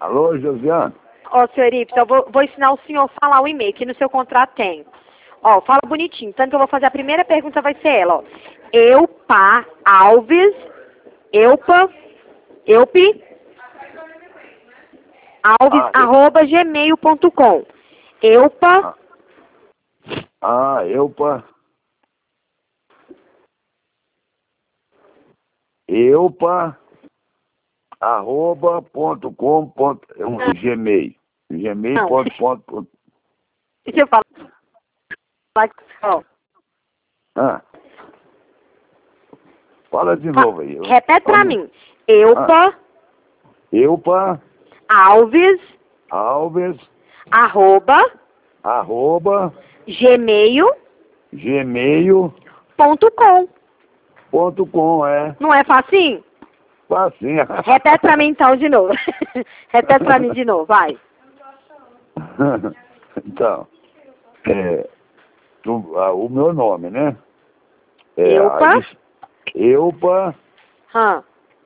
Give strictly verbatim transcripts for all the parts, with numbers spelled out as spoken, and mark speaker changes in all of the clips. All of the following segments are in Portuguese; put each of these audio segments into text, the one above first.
Speaker 1: Alô, Josiane?
Speaker 2: Ó, senhor Ips, eu vou, vou ensinar o senhor a falar o e-mail, que no seu contrato tem. Ó, fala bonitinho. Tanto que eu vou fazer a primeira pergunta, vai ser ela, ó. Eupa Alves, Eupa, Eupi, Alves,
Speaker 1: Ah,
Speaker 2: arroba gmail ponto com. Eupa,
Speaker 1: ah, ah, Eupa. Eupa, arroba, ponto com, ponto, um, Gmail. Gmail, ponto, ponto, ponto.
Speaker 2: deixa eu falar. Ó.
Speaker 1: Ah. Fala de novo aí.
Speaker 2: Repete pra mim. Eupa,
Speaker 1: Ah. Eupa,
Speaker 2: Alves,
Speaker 1: Alves,
Speaker 2: arroba,
Speaker 1: arroba,
Speaker 2: gmail
Speaker 1: gmail,
Speaker 2: ponto com.
Speaker 1: ponto com, é.
Speaker 2: Não é facinho?
Speaker 1: Facinho.
Speaker 2: Repete pra mim então de novo. Repete pra mim de novo, vai.
Speaker 1: Então, é, tu, ah, o meu nome, né? É,
Speaker 2: Eupa?
Speaker 1: aí, Eupa,
Speaker 2: Hã?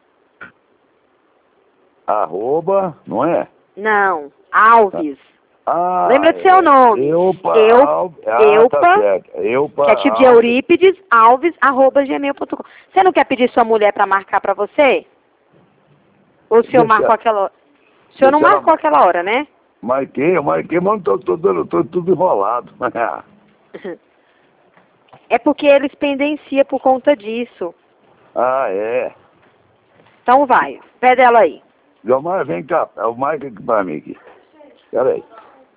Speaker 1: arroba, não é?
Speaker 2: Não. Alves.
Speaker 1: Ah,
Speaker 2: Lembra do seu
Speaker 1: é,
Speaker 2: nome.
Speaker 1: Eupa,
Speaker 2: Eu,
Speaker 1: Alves, ah,
Speaker 2: Eupa,
Speaker 1: tá certo. Eupa,
Speaker 2: que é tipo de
Speaker 1: Alves.
Speaker 2: Eurípides, Alves, arroba gmail ponto com. Você não quer pedir sua mulher pra marcar pra você? Ou o senhor
Speaker 1: Deixa-
Speaker 2: marcou aquela hora? O senhor não
Speaker 1: deixa ela-
Speaker 2: marcou aquela hora, né?
Speaker 1: Marquei, eu marquei, mas tô, tô, tô, tô tudo enrolado.
Speaker 2: É porque eles pendenciam por conta disso.
Speaker 1: Ah, é.
Speaker 2: Então vai, pede ela aí.
Speaker 1: Gilmar, vem cá, marca aqui pra mim aqui. Pera aí.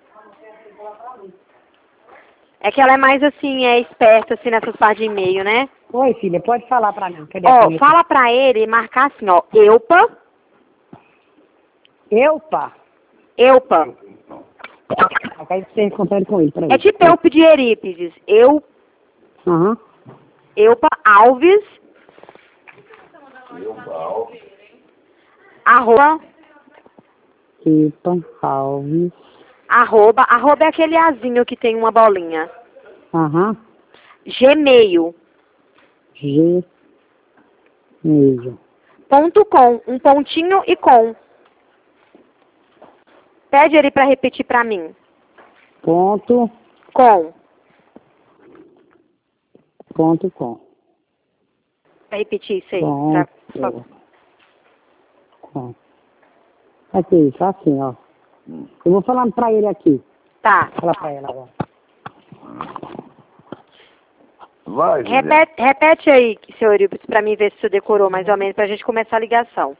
Speaker 2: É que ela é mais assim, é esperta assim nessas partes de e-mail, né?
Speaker 3: Oi, filha, pode falar pra mim. Cadê a
Speaker 2: Ó,
Speaker 3: caneta?
Speaker 2: fala pra ele marcar assim, ó, Eupa,
Speaker 3: Eupa.
Speaker 2: Eupa.
Speaker 3: Aí você encontrando com ele, peraí.
Speaker 2: É tipo Eupa de Eurípides. Eu,
Speaker 3: Aham.
Speaker 2: Eupa Alves, arroba,
Speaker 3: Eupa, Alves.
Speaker 2: arroba, arroba é aquele azinho que tem uma bolinha.
Speaker 3: Aham.
Speaker 2: Gmail,
Speaker 3: G. Meio.
Speaker 2: ponto com, um pontinho e com. Pede ele pra repetir pra mim.
Speaker 3: Ponto.
Speaker 2: Com.
Speaker 3: Ponto com.
Speaker 2: Pra repetir isso aí.
Speaker 3: Com.
Speaker 2: Pra, por favor.
Speaker 3: Com. Aqui, só assim, ó. Eu vou falando pra ele aqui.
Speaker 2: Tá.
Speaker 3: Fala pra ela agora.
Speaker 1: Vai, José.
Speaker 2: Repete, repete aí, senhor Eurípides, pra mim ver se você decorou mais ou menos, pra gente começar a ligação.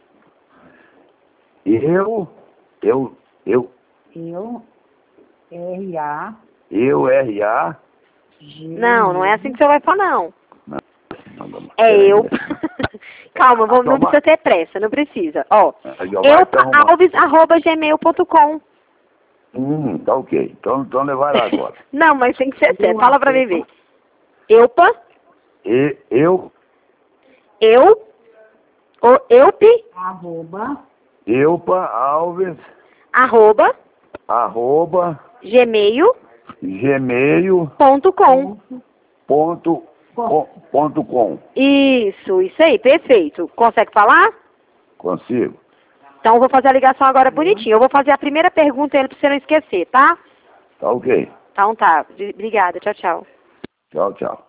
Speaker 1: Eu, eu, eu,
Speaker 3: Eu. R. A.
Speaker 1: eu, R, A.
Speaker 3: G.
Speaker 2: Não, não é assim que você vai falar, não.
Speaker 1: Não, não, não.
Speaker 2: É eu. Calma, vamos, não
Speaker 1: Toma.
Speaker 2: precisa ter pressa, não precisa. Ó,
Speaker 1: Aí, ó, vai, tá arrumando.
Speaker 2: eupaalves, arroba gmail ponto com.
Speaker 1: Hum, tá ok. Então, então levar lá agora.
Speaker 2: Não, mas tem que ser certo. Fala pra mim ver. Eupa,
Speaker 1: E, eu,
Speaker 2: eu, o, eupe,
Speaker 3: Arroba.
Speaker 1: Eupa Alves,
Speaker 2: arroba,
Speaker 1: arroba,
Speaker 2: gmail
Speaker 1: gmail,
Speaker 2: ponto com.
Speaker 1: ponto, com, ponto com.
Speaker 2: Isso, isso aí, perfeito. Consegue falar?
Speaker 1: Consigo?
Speaker 2: Então eu vou fazer a ligação agora bonitinho. Eu vou fazer a primeira pergunta ele pra você não esquecer, tá?
Speaker 1: Tá ok.
Speaker 2: Então tá. Obrigada, tchau, tchau.
Speaker 1: Tchau, tchau.